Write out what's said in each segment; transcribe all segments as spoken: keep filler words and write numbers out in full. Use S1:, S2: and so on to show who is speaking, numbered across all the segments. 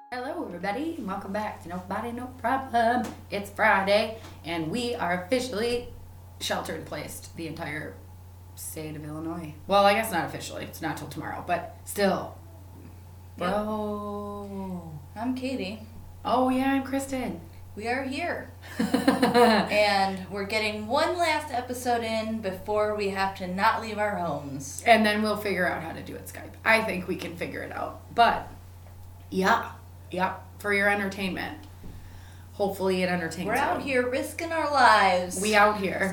S1: Hello, everybody, and welcome back to Nobody No Problem. It's Friday, and we are officially shelter in place the entire state of Illinois. Well, I guess not officially. It's not till tomorrow, but still. Bro.
S2: I'm Katie.
S1: Oh, yeah, I'm Kristen.
S2: We are here. And we're getting one last episode in before we have to not leave our homes.
S1: And then we'll figure out how to do it Skype. I think we can figure it out. But, yeah. Yep, for your entertainment. Hopefully it entertains you.
S2: We're out here risking our lives.
S1: We out here.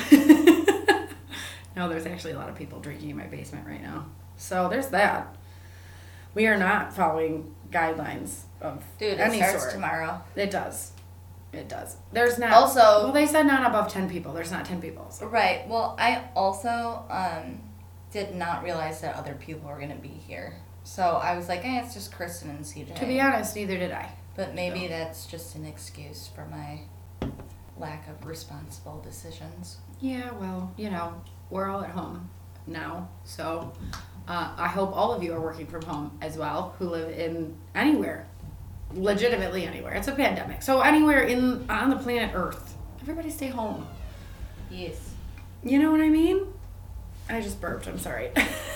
S1: No, there's actually a lot of people drinking in my basement right now. So there's that. We are not following guidelines of
S2: Dude,
S1: any
S2: it starts
S1: sort.
S2: tomorrow.
S1: It does. It does. There's not.
S2: Also,
S1: well, they said not above ten people. There's not ten people. So.
S2: Right. Well, I also um, did not realize that other people were going to be here. So I was like, eh, it's just Kristen and C J.
S1: To be honest, neither did I.
S2: But maybe
S1: so.
S2: that's just an excuse for my lack of responsible decisions.
S1: Yeah, well, you know, we're all at home now. So uh, I hope all of you are working from home as well, who live in anywhere. Legitimately anywhere. It's a pandemic. So anywhere in on the planet Earth. Everybody stay home.
S2: Yes.
S1: You know what I mean? I just burped. I'm sorry.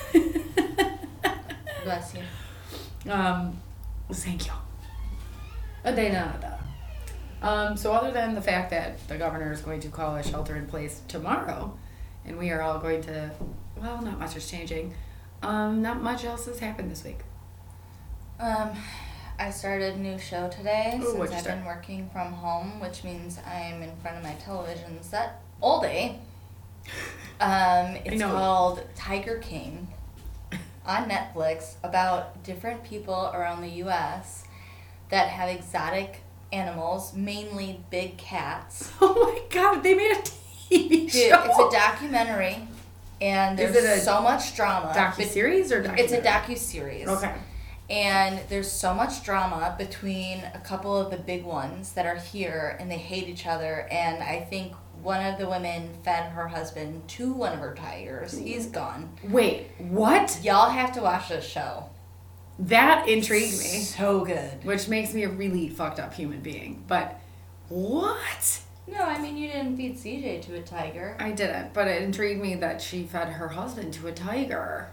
S2: Bless you.
S1: Um, thank you. De nada. Um, so other than the fact that the governor is going to call a shelter in place tomorrow, and we are all going to, well, not much is changing. Um, not much else has happened this week.
S2: Um, I started a new show today
S1: Ooh,
S2: since I've
S1: start?
S2: been working from home, which means I'm in front of my television set all day. Um, it's called Tiger King on Netflix, about different people around the U S that have exotic animals, mainly big cats.
S1: Oh my god, they made a T V
S2: Dude,
S1: show.
S2: it's a documentary, and there's
S1: Is it a
S2: so much drama.
S1: docu-series or documentary?
S2: It's a docu-series.
S1: Okay.
S2: And there's so much drama between a couple of the big ones that are here, and they hate each other. And I think one of the women fed her husband to one of her tigers. He's gone.
S1: Wait, what?
S2: Y'all have to watch this show.
S1: That intrigued me.
S2: So good.
S1: Which makes me a really fucked up human being. But what?
S2: No, I mean, you didn't feed C J to a tiger.
S1: I didn't, but it intrigued me that she fed her husband to a tiger.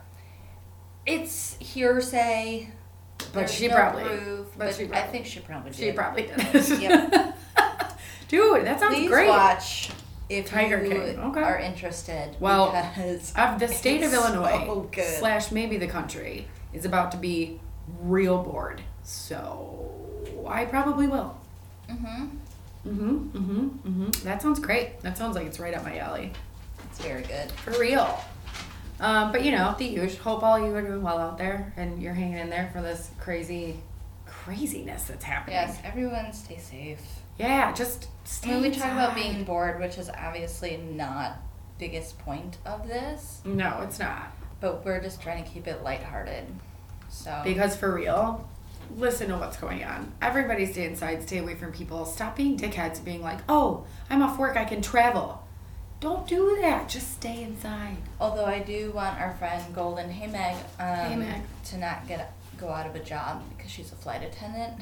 S2: It's hearsay.
S1: But
S2: There's
S1: she
S2: no
S1: probably.
S2: proof,
S1: but
S2: but
S1: she
S2: I
S1: probably,
S2: think she probably did.
S1: She probably did.
S2: Yep.
S1: Dude, that sounds
S2: Please
S1: great.
S2: watch if
S1: Tiger
S2: you
S1: King. Okay.
S2: are interested.
S1: Well,
S2: because
S1: of the state of
S2: it's
S1: Illinois
S2: so good.
S1: slash maybe the country is about to be real bored. So I probably will.
S2: Mm-hmm.
S1: Mm-hmm. Mm-hmm. Mm-hmm. That sounds great. That sounds like it's right up my alley.
S2: It's very good.
S1: For real. Um, but you know, the usual. Hope all you are doing well out there and you're hanging in there for this crazy craziness that's happening.
S2: Yes, everyone stay safe.
S1: Yeah, just stay
S2: I mean, we talk about
S1: inside.
S2: being bored, which is obviously not biggest point of this,
S1: No, it's not.
S2: but we're just trying to keep it lighthearted. So
S1: Because for real, listen to what's going on. Everybody stay inside, stay away from people. Stop being dickheads and being like, oh, I'm off work, I can travel. Don't do that. Just stay inside.
S2: although I do want our friend Golden Hey Meg, um,
S1: Hey, Meg.
S2: to not get go out of a job because she's a flight attendant.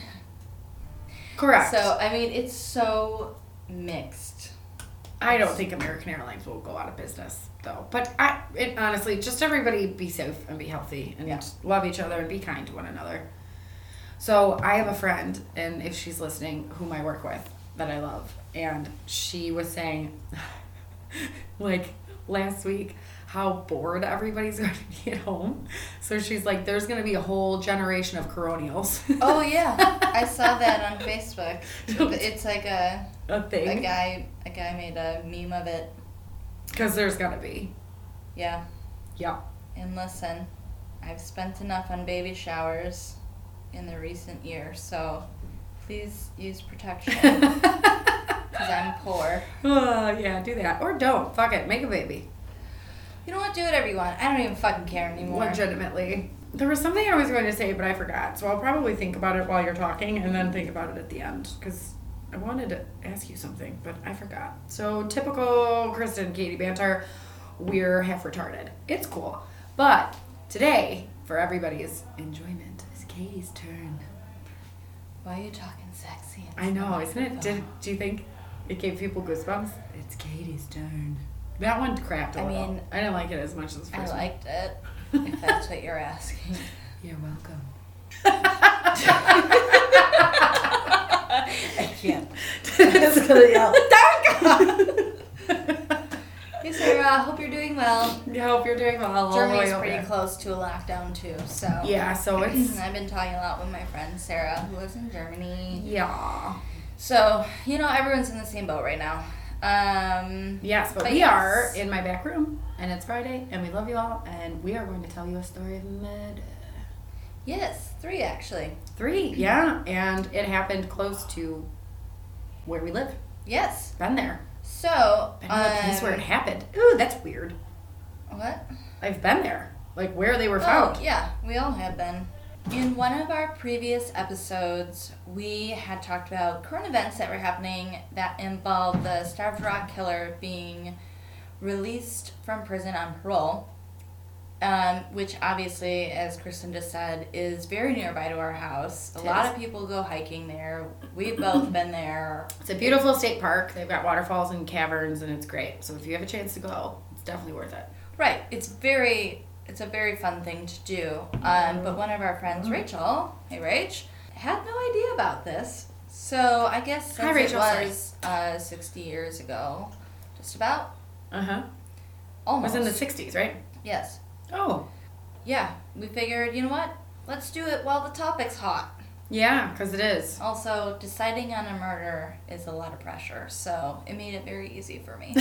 S1: Correct.
S2: So I mean, it's so mixed.
S1: I don't think American Airlines will go out of business, though. But I, it, honestly, just everybody be safe and be healthy and
S2: Yeah.
S1: love each other and be kind to one another. So I have a friend, and if she's listening, whom I work with, that I love, and she was saying, like, last week, how bored everybody's going to be at home. So she's like, there's going to be a whole generation of coronials.
S2: Oh yeah, I saw that on Facebook. It's like a
S1: a thing.
S2: a guy a guy made a meme of it.
S1: Because there's going to be.
S2: Yeah.
S1: Yeah.
S2: And listen, I've spent enough on baby showers in the recent year, so please use protection. Because I'm poor.
S1: Uh, yeah, do that. Or don't. Fuck it. Make a baby.
S2: You know what? Do whatever you want. I don't even fucking care anymore.
S1: Legitimately. There was something I was going to say, but I forgot. So I'll probably think about it while you're talking and then think about it at the end. Because I wanted to ask you something, but I forgot. So typical Kristen Katie banter. We're half retarded. It's cool. But today, for everybody's enjoyment, it's Katie's turn.
S2: Why are you talking sexy?
S1: I know, isn't it? Did, do you think it gave people goosebumps? It's Katie's turn. That one crapped a
S2: I
S1: little.
S2: mean,
S1: I didn't like it as much as the first
S2: I
S1: one.
S2: liked it, if that's what you're asking.
S1: You're welcome.
S2: I can't. I'm just gonna yell, Hey Sarah, hope you're doing well.
S1: I hope you're doing well.
S2: Germany's pretty close to a lockdown too, so.
S1: Yeah, so it's...
S2: I've been talking a lot with my friend Sarah, who lives in Germany.
S1: Yeah.
S2: So, you know, everyone's in the same boat right now. Um,
S1: yes, but, but we yes. are in my back room, and it's Friday, and we love you all, and we are going to tell you a story of murder.
S2: Yes, three actually.
S1: Three, yeah, and it happened close to where we live.
S2: Yes.
S1: Been there.
S2: So,
S1: been in the place
S2: um,
S1: where it happened. Ooh, that's weird.
S2: What?
S1: I've been there. Like, where they were found.
S2: Oh, yeah, we all have been. In one of our previous episodes, we had talked about current events that were happening that involved the Starved Rock killer being released from prison on parole, um, which obviously, as Kristen just said, is very nearby to our house. A it lot is. of people go hiking there. We've both been there.
S1: It's a beautiful state park. They've got waterfalls and caverns, and it's great. So if you have a chance to go, it's definitely worth it.
S2: Right. It's very... It's a very fun thing to do. Um, but one of our friends, Rachel, hey Rach, had no idea about this. So I guess since Hi, Rachel, it was uh, sixty years ago, just about.
S1: Uh-huh.
S2: Almost.
S1: It was in the sixties, right?
S2: Yes.
S1: Oh.
S2: Yeah. We figured, you know what? Let's do it while the topic's hot.
S1: Yeah, because it is.
S2: Also, deciding on a murder is a lot of pressure, so it made it very easy for me.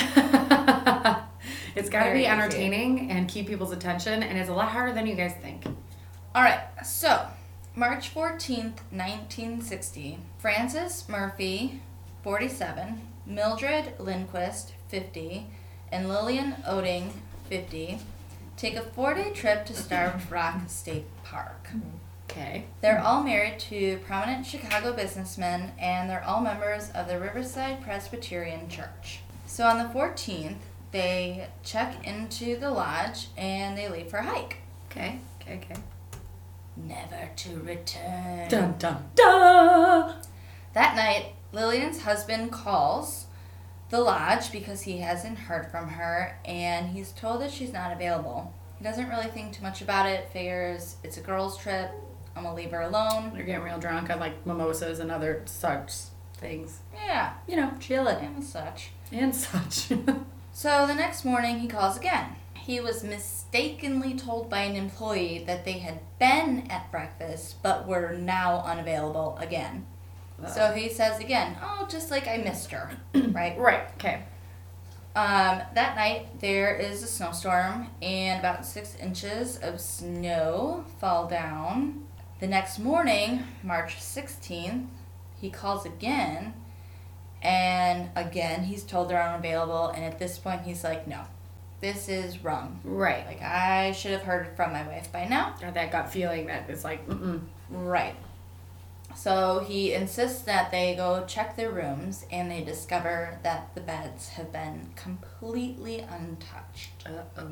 S1: It's got to be entertaining easy. And keep people's attention, and it's a lot harder than you guys think.
S2: All right, so March fourteenth, nineteen sixty, Frances Murphy, forty-seven, Mildred Lindquist, fifty, and Lillian Oding, fifty, take a four-day trip to Starved Rock State Park.
S1: Okay.
S2: They're all married to prominent Chicago businessmen, and they're all members of the Riverside Presbyterian Church. So on the fourteenth, they check into the lodge, and they leave for a hike.
S1: Okay, okay, okay.
S2: Never to return.
S1: Dun, dun, dun!
S2: That night, Lillian's husband calls the lodge because he hasn't heard from her, and he's told that she's not available. He doesn't really think too much about it, figures it's a girl's trip, I'm gonna leave her alone.
S1: You're getting real drunk on like mimosas and other such things.
S2: Yeah.
S1: You know, chilling.
S2: And such.
S1: And such.
S2: So the next morning he calls again. He was mistakenly told by an employee that they had been at breakfast but were now unavailable again. Uh, so he says again, oh, just like I missed her, right?
S1: Right, okay.
S2: Um, that night there is a snowstorm and about six inches of snow fall down. The next morning, March sixteenth, he calls again, and again he's told they're unavailable, and at this point he's like, no, this is wrong.
S1: Right.
S2: Like, I should have heard from my wife by now.
S1: Got that gut feeling that it's like, mm-mm.
S2: Right. So he insists that they go check their rooms, and they discover that the beds have been completely untouched.
S1: Uh-oh.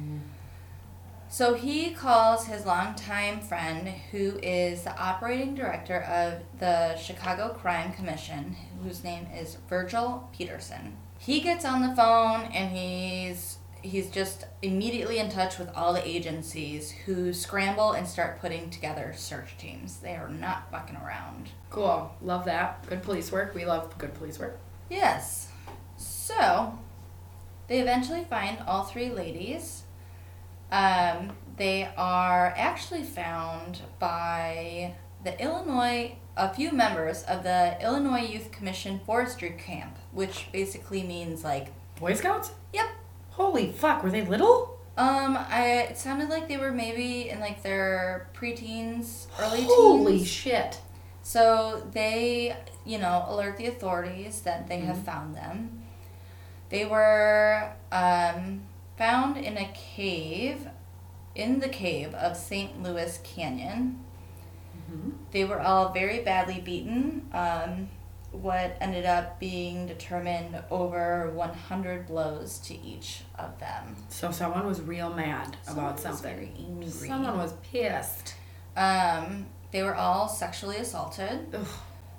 S2: So he calls his longtime friend, who is the operating director of the Chicago Crime Commission, whose name is Virgil Peterson. He gets on the phone, and he's he's just immediately in touch with all the agencies, who scramble and start putting together search teams. They are not fucking around.
S1: Cool. Love that. Good police work. We love good police work.
S2: Yes. So they eventually find all three ladies. Um, they are actually found by the Illinois, a few members of the Illinois Youth Commission Forestry Camp, which basically means like...
S1: Boy Scouts?
S2: Yep.
S1: Holy fuck, were they little?
S2: Um, I it sounded like they were maybe in like their preteens, early teens.
S1: Holy shit.
S2: So they, you know, alert the authorities that they mm-hmm. have found them. They were um, found in a cave, in the cave of Saint Louis Canyon. Mm-hmm. They were all very badly beaten. Um, what ended up being determined over one hundred blows to each of them.
S1: So someone was real mad
S2: someone
S1: about something.
S2: Very angry.
S1: Someone was pissed.
S2: Um, they were all sexually assaulted.
S1: Ugh.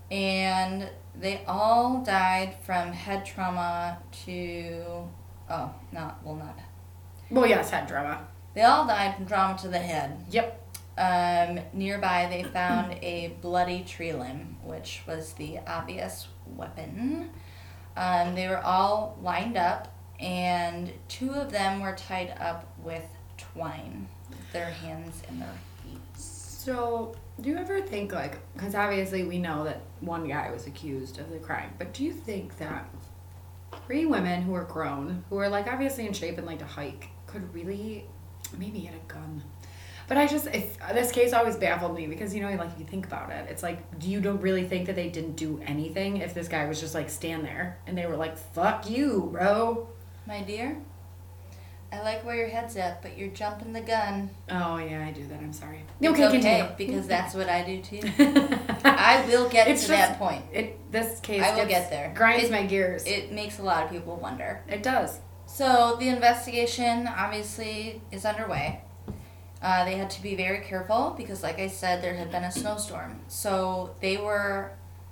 S2: And they all died from head trauma to, oh, not, well, not.
S1: Well, yes, head trauma.
S2: They all died from trauma to the head.
S1: Yep.
S2: Um, nearby, they found a bloody tree limb, which was the obvious weapon. Um, they were all lined up, and two of them were tied up with twine, their hands and their feet.
S1: So, do you ever think, like, because obviously we know that one guy was accused of the crime, but do you think that three women who are grown, who are, like, obviously in shape and like to hike, could really maybe get a gun? But I just, if this case always baffled me because, you know, like, if you think about it, it's like, do you don't really think that they didn't do anything if this guy was just, like, stand there and they were like, fuck you, bro?
S2: My dear, I like where your head's at, but you're jumping the gun.
S1: Oh, yeah, I do that. I'm sorry.
S2: It's
S1: okay,
S2: okay,
S1: continue.
S2: because that's what I do, too. I will get
S1: It's
S2: to
S1: just-
S2: that point.
S1: It This case
S2: I will
S1: gets,
S2: get there.
S1: grinds
S2: It-
S1: my gears.
S2: It makes a lot of people wonder.
S1: It does.
S2: So the investigation obviously is underway. Uh, they had to be very careful because, like I said, there had been a snowstorm. So they were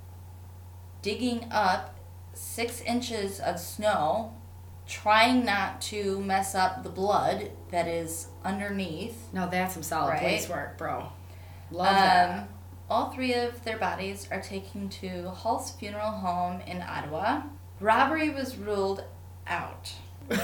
S2: digging up six inches of snow, trying not to mess up the blood that is underneath.
S1: No, that's some solid
S2: Right?
S1: police work, bro. Love
S2: Um,
S1: that.
S2: all three of their bodies are taken to Hall's funeral home in Ottawa. Robbery was ruled out.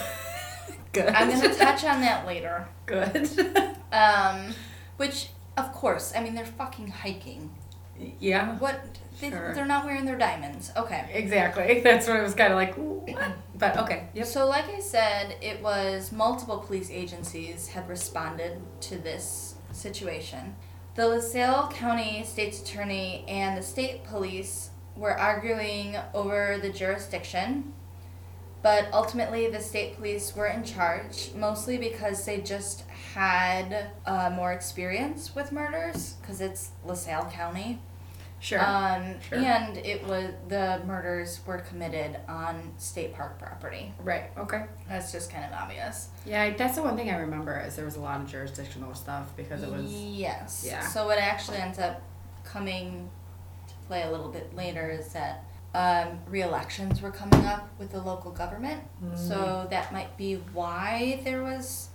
S1: Good.
S2: I'm going to touch on that later.
S1: Good.
S2: Um, which, of course, I mean, they're fucking hiking.
S1: Yeah.
S2: What? They,
S1: Sure.
S2: They're not wearing their diamonds. Okay.
S1: Exactly. That's what it was kind of like, what? But okay. Yep.
S2: So, like I said, it was multiple police agencies had responded to this situation. The LaSalle County State's Attorney and the state police were arguing over the jurisdiction, but ultimately the state police were in charge, mostly because they just had uh, more experience with murders, because it's LaSalle County.
S1: Sure.
S2: Um,
S1: Sure.
S2: And it was the murders were committed on state park property.
S1: Right. Okay.
S2: That's just kind of obvious.
S1: Yeah, that's the one thing I remember is there was a lot of jurisdictional stuff because it was.
S2: Yes.
S1: Yeah.
S2: So what actually ends up coming to play a little bit later is that um, re-elections were coming up with the local government.
S1: Mm.
S2: So that might be why there was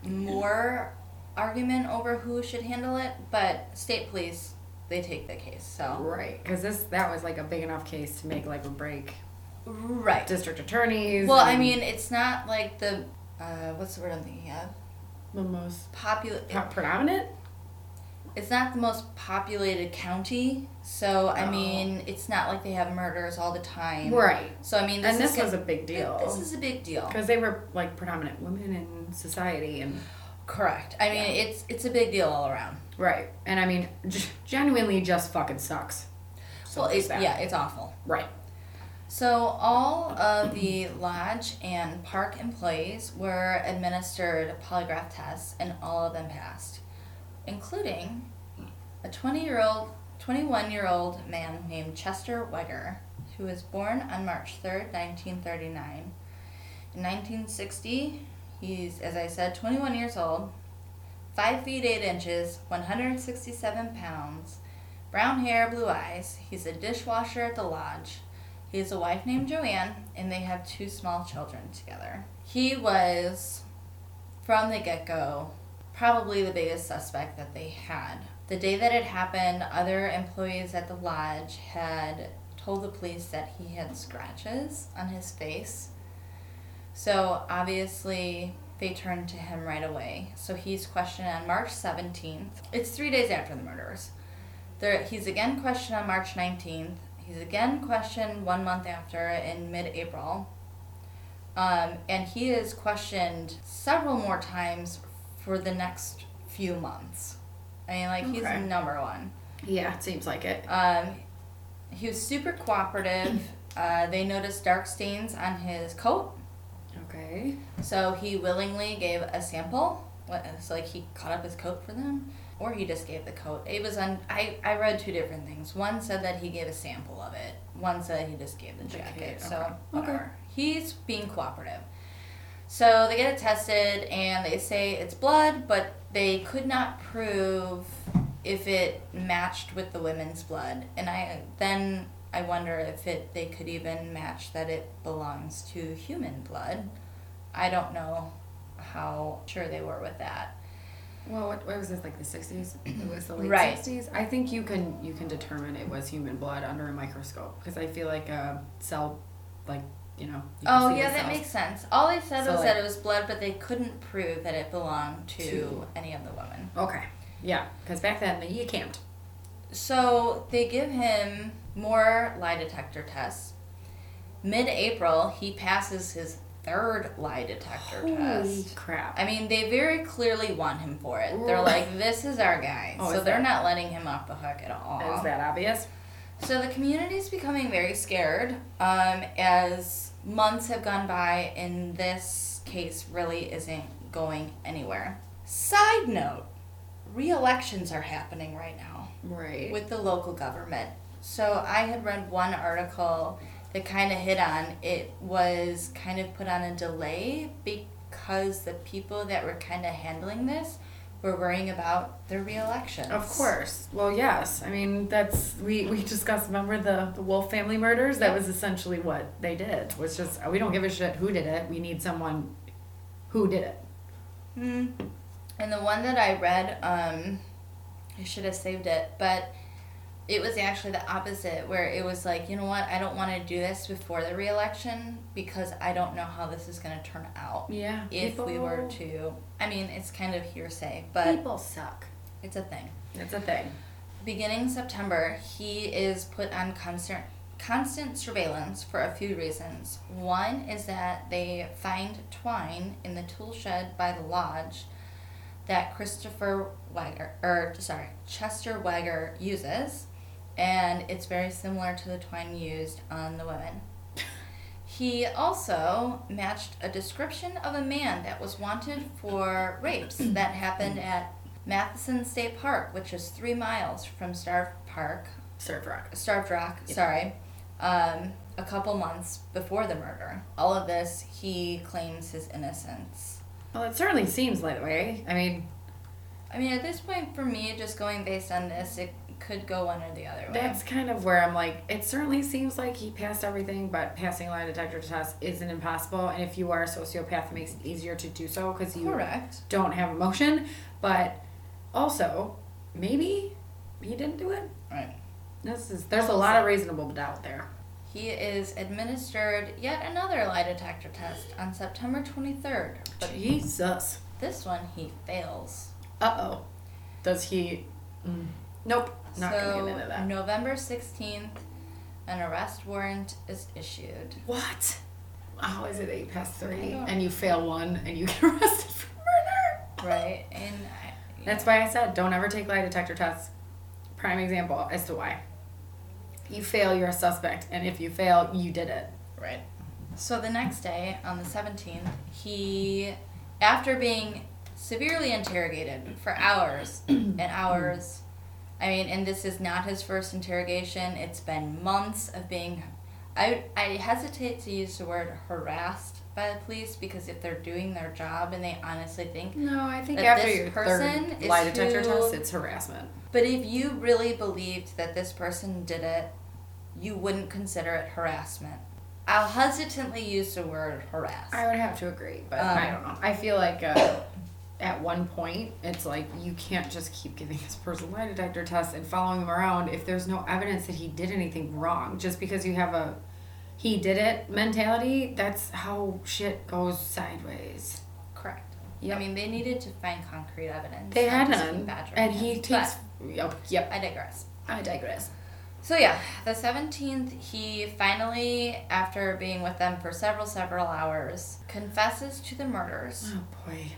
S2: more argument over who should handle it. But state police, they take the case. So
S1: Right, because this that was like a big enough case to make like or break
S2: right.
S1: district attorneys.
S2: Well, I
S1: and
S2: mean, it's not like the uh, what's the word I'm thinking of?
S1: the most
S2: Popular.
S1: po- predominant.
S2: It's not the most populated county, so I
S1: Oh.
S2: mean, it's not like they have murders all the time.
S1: Right.
S2: So I mean, this
S1: And
S2: is
S1: this
S2: gonna-
S1: was a big deal.
S2: This is a big deal.
S1: Because they were like predominant women in society and.
S2: Correct. I mean,
S1: Yeah.
S2: it's it's a big deal all around.
S1: Right, and I mean, g- genuinely just fucking sucks. So
S2: Well,
S1: there's
S2: it's
S1: that.
S2: yeah, it's awful.
S1: Right.
S2: So all of the lodge and park employees were administered polygraph tests, and all of them passed, including a twenty-year-old, twenty-one-year-old man named Chester Weger, who was born on March third, nineteen thirty-nine. In nineteen sixty, he's, as I said, twenty-one years old, five feet eight inches, one hundred sixty-seven pounds, brown hair, blue eyes. He's a dishwasher at the lodge. He has a wife named Joanne, and they have two small children together. He was, from the get-go, probably the biggest suspect that they had. The day that it happened, other employees at the lodge had told the police that he had scratches on his face. So obviously they turned to him right away. So he's questioned on March seventeenth. It's three days after the murders. There, he's again questioned on March nineteenth. He's again questioned one month after in mid-April. Um, and he is questioned several more times for the next few months. I mean, like, he's
S1: Okay.
S2: number one.
S1: Yeah, it seems like it.
S2: Um, he was super cooperative. Uh, they noticed dark stains on his coat.
S1: Okay.
S2: So he willingly gave a sample. What, so like he cut up his coat for them, or he just gave the coat. It was on. I, I read two different things. One said that he gave a sample of it. One said he just gave the jacket.
S1: Okay,
S2: So
S1: okay.
S2: whatever. He's being cooperative. So they get it tested, and they say it's blood, but they could not prove if it matched with the women's blood. And I then I wonder if it they could even match that it belongs to human blood. I don't know how sure they were with that.
S1: Well, what, what was this, like the sixties? It was the late
S2: Right.
S1: sixties. I think you can you can determine it was human blood under a microscope because I feel like a cell, like you know. You can
S2: Oh
S1: see the
S2: yeah, that
S1: cells.
S2: makes sense. All they said
S1: So,
S2: was
S1: like-
S2: that it was blood, but they couldn't prove that it belonged to,
S1: To-
S2: any of the women.
S1: Okay. Yeah, because back then you can't.
S2: So they give him more lie detector tests. Mid-April, he passes his third lie detector
S1: Holy
S2: test.
S1: crap!
S2: I mean, they very clearly want him for it. They're like, this is our guy.
S1: Oh,
S2: so
S1: is
S2: they're
S1: that-
S2: not letting him off the hook at all.
S1: Is that obvious?
S2: So the community's becoming very scared um, as months have gone by and this case really isn't going anywhere. Side note, re-elections are happening right now
S1: Right.
S2: with the local government. So I had read one article that kind of hit on it was kind of put on a delay because the people that were kind of handling this were worrying about their re-elections.
S1: Of course. Well, yes. I mean, that's we we discussed. Remember the the Wolf family murders? That
S2: Yep.
S1: was essentially what they did. Was just we don't give a shit who did it. We need someone who did it.
S2: Mm. And the one that I read, um, I should have saved it, but it was actually the opposite, where it was like, you know what, I don't want to do this before the re-election because I don't know how this is going to turn out.
S1: Yeah.
S2: If we were to, I mean, it's kind of hearsay, but
S1: People suck.
S2: it's a thing.
S1: It's a thing.
S2: Beginning September, he is put on constant constant surveillance for a few reasons. One is that they find twine in the tool shed by the lodge that Christopher Wagger, or sorry, Chester Wagger uses, and it's very similar to the twine used on the women. He also matched a description of a man that was wanted for rapes that happened at Matheson State Park, which is three miles from Starved Park,
S1: Starved Rock.
S2: Starved Rock,
S1: Yeah.
S2: sorry, um, a couple months before the murder. All of this, he claims his innocence.
S1: Well, it certainly seems that way. I mean,
S2: I mean, at this point, for me, just going based on this, it could go one or the other way.
S1: that's kind of where I'm like, it certainly seems like he passed everything, but passing a lie detector test isn't impossible. And if you are a sociopath, it makes it easier to do so because you
S2: Correct.
S1: don't have emotion. But also, maybe he didn't do it.
S2: Right.
S1: This is there's a lot of reasonable doubt there.
S2: He is administered yet another lie detector test on September twenty-third. But
S1: Jesus.
S2: this one, he fails.
S1: Uh oh. Does he? Mm, nope. Not
S2: so,
S1: gonna get into that.
S2: November sixteenth, an arrest warrant is issued.
S1: What? How is it eight past three
S2: I don't-
S1: and you fail one and you get arrested for murder?
S2: Right? And I,
S1: That's why I said don't ever take lie detector tests. Prime example as to why. You fail, you're a suspect, and if you fail, you did it.
S2: Right. So the next day, on the seventeenth, he, after being severely interrogated for hours and hours, I mean, and this is not his first interrogation, it's been months of being, I, I hesitate to use the word harassed by the police because if they're doing their job and they honestly think,
S1: No, I think
S2: That
S1: after
S2: this
S1: your
S2: person
S1: third
S2: is
S1: lie detector
S2: who-
S1: test, it's harassment.
S2: but if you really believed that this person did it, you wouldn't consider it harassment. I'll hesitantly use the word harass.
S1: I would have to agree, but
S2: Um,
S1: I don't know. I feel like uh, at one point, it's like you can't just keep giving this person lie detector tests and following them around if there's no evidence that he did anything wrong. Just because you have a he did it mentality, that's how shit goes sideways.
S2: Correct.
S1: Yep.
S2: I mean, they needed to find concrete evidence.
S1: They
S2: not
S1: had
S2: just keep
S1: none,
S2: badgering
S1: and
S2: him.
S1: he takes. Yep, yep.
S2: But I digress.
S1: I digress.
S2: So yeah, the seventeenth, he finally, after being with them for several, several hours, confesses to the murders
S1: Oh boy.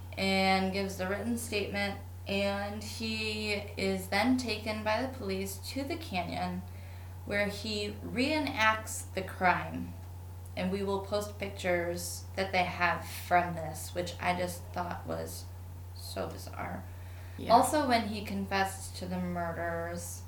S2: and gives the written statement, and he is then taken by the police to the canyon where he reenacts the crime. And we will post pictures that they have from this, which I just thought was so bizarre.
S1: Yeah.
S2: Also, when he confessed to the murders,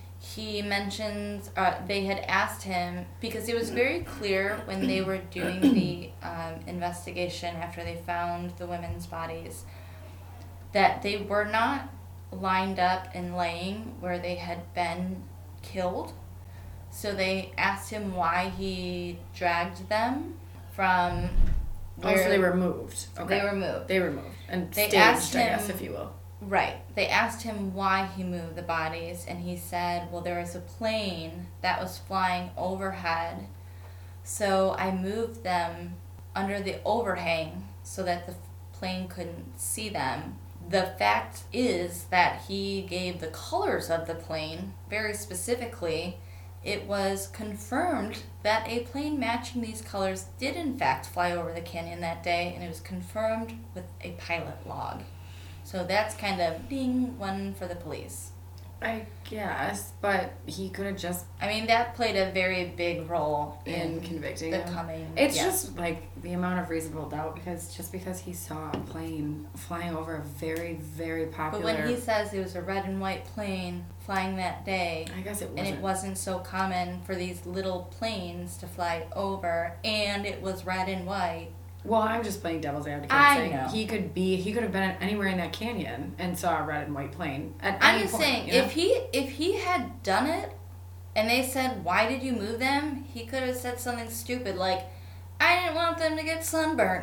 S2: he mentions uh, they had asked him, because it was very clear when they were doing the um, investigation after they found the women's bodies, that they were not lined up and laying where they had been killed. So they asked him why he dragged them from where...
S1: Oh, so they were moved. Okay.
S2: They were moved.
S1: They were moved. And
S2: they
S1: staged,
S2: asked him,
S1: I guess, if you will.
S2: Right. They asked him why he moved the bodies, and he said, well, there was a plane that was flying overhead, so I moved them under the overhang so that the plane couldn't see them. The fact is that he gave the colors of the plane very specifically. It was confirmed that a plane matching these colors did in fact fly over the canyon that day, and it was confirmed with a pilot log. So that's kind of ding, one for the police.
S1: I guess, but he could have just...
S2: I mean, that played a very big role in,
S1: in convicting
S2: the
S1: him.
S2: coming...
S1: It's
S2: yes.
S1: just, like, the amount of reasonable doubt, because just because he saw a plane flying over a very, very popular...
S2: But when he says it was a red and white plane flying that day...
S1: I guess it wasn't.
S2: And it wasn't so common for these little planes to fly over, and it was red and white...
S1: Well, I'm just playing devil's advocate.
S2: I
S1: saying
S2: know.
S1: He could be, he could have been anywhere in that canyon and saw a red and white plane at
S2: I'm
S1: any
S2: just
S1: point,
S2: saying,
S1: you know?
S2: if he if he had done it, and they said, why did you move them? He could have said something stupid like, I didn't want them to get sunburnt.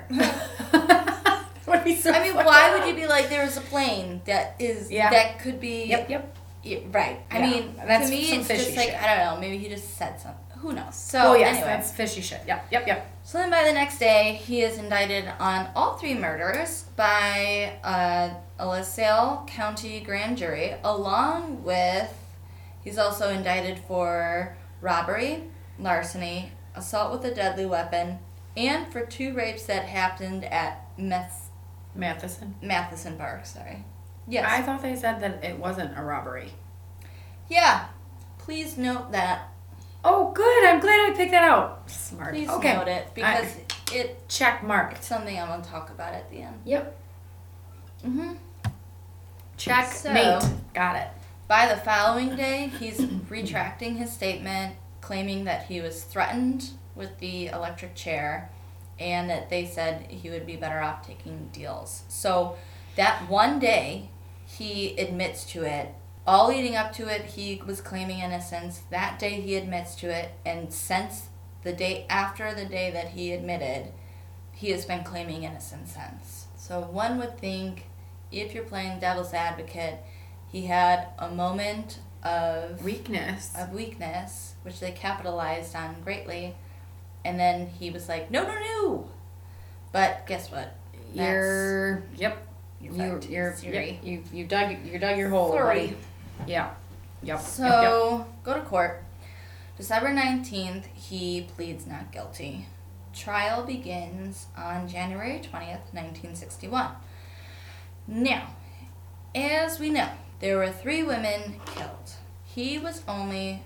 S1: would be so
S2: I mean,
S1: funny.
S2: why would you be like, there was a plane that is,
S1: Yeah.
S2: that could be...
S1: Yep, yep.
S2: Yeah, right. I
S1: Yeah.
S2: mean,
S1: That's
S2: to me,
S1: some
S2: it's just
S1: fishy
S2: like,
S1: shit.
S2: I don't know, maybe he just said something. Who knows? So,
S1: Oh, yes,
S2: anyway.
S1: that's fishy shit. Yep, yep, yep.
S2: So then by the next day, he is indicted on all three murders by uh, a LaSalle County grand jury, along with, he's also indicted for robbery, larceny, assault with a deadly weapon, and for two rapes that happened at Meth-
S1: Matheson?
S2: Matheson Park, sorry. Yes.
S1: I thought they said that it wasn't a robbery.
S2: Yeah. Please note that.
S1: Oh, good. I'm glad I picked that out. Smart.
S2: Please
S1: okay.
S2: note it, because
S1: I,
S2: it
S1: check mark.
S2: it's something I'm going to talk about at the end.
S1: Yep.
S2: Mm-hmm.
S1: Check
S2: So-
S1: mate. Got it.
S2: By the following day, he's retracting his statement, claiming that he was threatened with the electric chair and that they said he would be better off taking deals. So that one day, he admits to it. All leading up to it, he was claiming innocence. That day, he admits to it. And since the day after the day that he admitted, he has been claiming innocence since. So one would think, if you're playing devil's advocate, he had a moment of
S1: Weakness.
S2: of weakness, which they capitalized on greatly, and then he was like, "No, no, no!" But guess what?
S1: You're yep.
S2: You're
S1: You
S2: fucked,
S1: you're
S2: Siri.
S1: yep, you you dug you dug your hole.
S2: Sorry.
S1: buddy. Yeah. Yep.
S2: So
S1: yep, yep.
S2: go to court. December nineteenth, he pleads not guilty. Trial begins on January twentieth, nineteen sixty-one. Now, as we know, there were three women killed. He was only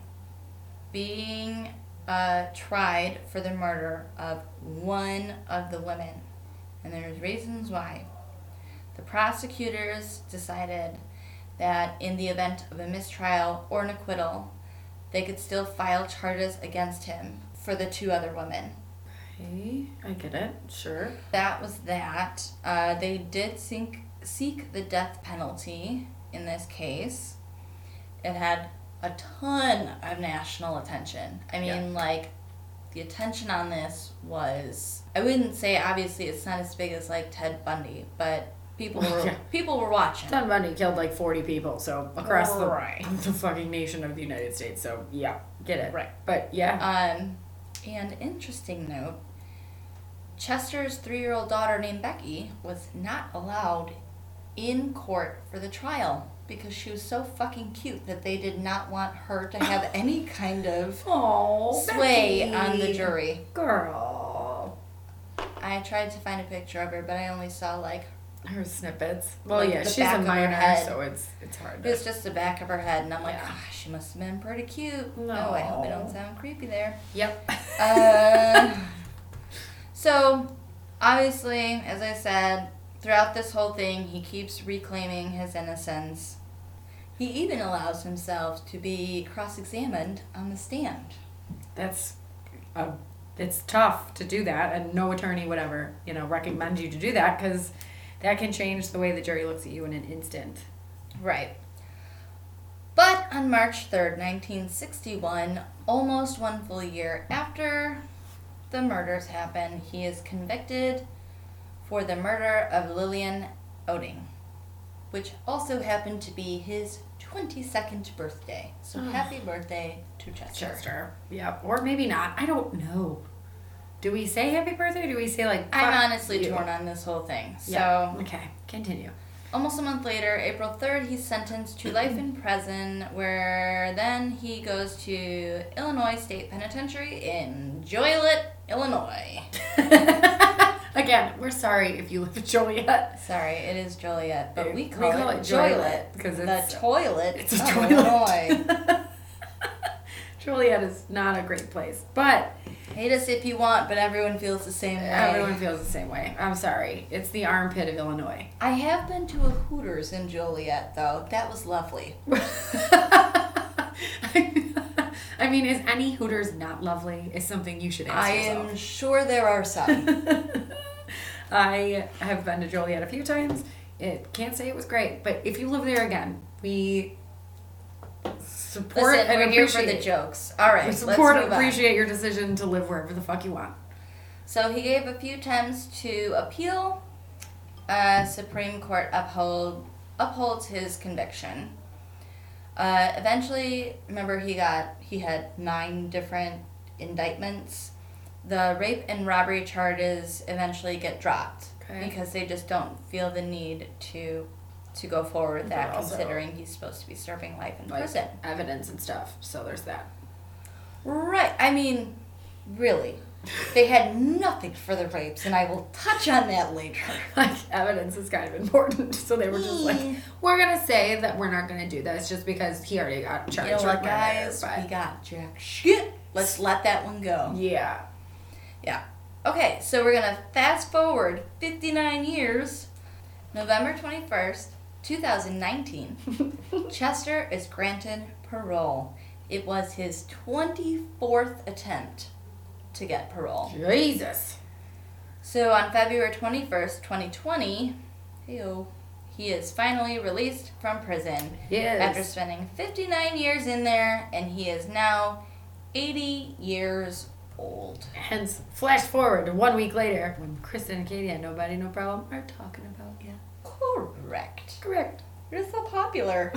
S2: being uh, tried for the murder of one of the women. And there's reasons why. The prosecutors decided that in the event of a mistrial or an acquittal, they could still file charges against him for the two other women.
S1: Okay, I get it. Sure.
S2: That was that. Uh, they did seek, seek the death penalty in this case. It had a ton of national attention. I mean,
S1: Yeah.
S2: like, the attention on this was, I wouldn't say, obviously, it's not as big as, like, Ted Bundy, but people were
S1: Yeah.
S2: people were watching.
S1: Ted Bundy killed like forty people, so across
S2: Right.
S1: the, the fucking nation of the United States. So yeah, get it.
S2: Right.
S1: But yeah.
S2: Um, and interesting note, Chester's three-year-old daughter named Becky was not allowed in court for the trial because she was so fucking cute that they did not want her to have any kind of
S1: Oh,
S2: sway on the jury.
S1: Girl.
S2: I tried to find a picture of her, but I only saw like
S1: Her snippets. Well,
S2: Like
S1: yeah,
S2: the
S1: she's
S2: back
S1: a
S2: of her
S1: minor,
S2: head.
S1: so it's it's hard.
S2: it
S1: To,
S2: was just the back of her head, and I'm like,
S1: Yeah.
S2: ah, she must have been pretty cute.
S1: No.
S2: Oh, I hope I don't sound creepy there.
S1: yep.
S2: Uh, so, obviously, as I said, throughout this whole thing, he keeps reclaiming his innocence. He even allows himself to be cross-examined on the stand.
S1: That's, uh, it's tough to do that, and no attorney would ever, you know, recommend you to do that because that can change the way the jury looks at you in an instant.
S2: Right. But on March third, nineteen sixty-one, almost one full year after the murders happened, he is convicted for the murder of Lillian Oding, which also happened to be his twenty-second birthday. So happy birthday to Chester.
S1: Chester. Yep. Or maybe not. I don't know. Do we say happy birthday or do we say like...
S2: I'm honestly
S1: you?
S2: torn on this whole thing. So
S1: yeah. Okay. Continue.
S2: Almost a month later, April third, he's sentenced to life in prison, where then he goes to Illinois State Penitentiary in Joliet, Illinois.
S1: Again, we're sorry if you live in Joliet.
S2: Sorry, it is Joliet, but we call,
S1: we call
S2: it,
S1: it
S2: Joliet,
S1: Joliet because it's
S2: the toilet
S1: it's a
S2: of
S1: toilet.
S2: Illinois.
S1: Joliet is not a great place, but
S2: hate us if you want, but everyone feels the same way.
S1: Everyone feels the same way. I'm sorry. It's the armpit of Illinois.
S2: I have been to a Hooters in Joliet, though. That was lovely.
S1: I mean, is any Hooters not lovely? Is something you should ask
S2: I
S1: yourself.
S2: am sure there are some.
S1: I have been to Joliet a few times. It can't say it was great, but if you live there again, we support
S2: Listen,
S1: and
S2: we're here
S1: appreciate
S2: for the jokes. All right,
S1: we
S2: let's
S1: support
S2: move
S1: and appreciate your decision to live wherever the fuck you want.
S2: So he gave a few attempts to appeal. Uh, Supreme Court uphold upholds his conviction. Uh, eventually, remember he got he had nine different indictments. The rape and robbery charges eventually get dropped
S1: Okay.
S2: because they just don't feel the need to to go forward with that,
S1: But also-
S2: considering he's supposed to be serving life in
S1: Like
S2: prison.
S1: evidence and stuff. So there's that.
S2: Right. I mean, really. They had nothing for the rapes, and I will touch on that later.
S1: Like, evidence is kind of important. So they were just like, we're going to say that we're not going to do this just because he already got charged
S2: You know what,
S1: with murder,
S2: guys?
S1: but-
S2: We got jack shit. Let's let that one go.
S1: Yeah.
S2: Yeah. Okay, so we're going to fast forward fifty-nine years. November twenty-first, twenty nineteen. Chester is granted parole. It was his twenty-fourth attempt to get parole.
S1: Jesus.
S2: So on February twenty-first, twenty twenty, hey-o, he is finally released from prison
S1: Yes.
S2: after spending fifty-nine years in there, and he is now eighty years old.
S1: Hence, flash forward to one week later when Kristen and Katie and Nobody No Problem are talking about you.
S2: Correct.
S1: Correct.
S2: You're so popular.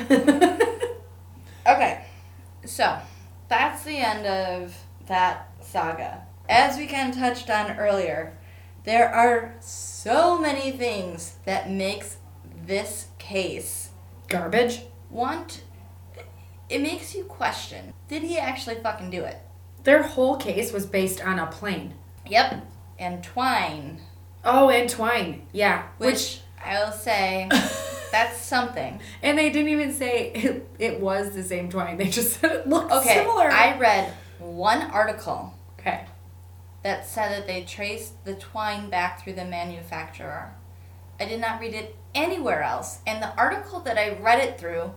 S2: Okay, so that's the end of that saga. As we kind of touched on earlier, there are so many things that makes this case
S1: Garbage.
S2: want. It makes you question: did he actually fucking do it?
S1: Their whole case was based on a plane.
S2: Yep, and Twine,
S1: Oh, and twine. Yeah.
S2: which,
S1: Which,
S2: I will say, that's something.
S1: and they didn't even say it, it was the same twine. They just said it looked
S2: Okay,
S1: similar.
S2: I read one article
S1: okay.
S2: that said that they traced the twine back through the manufacturer. I did not read it anywhere else. And the article that I read it through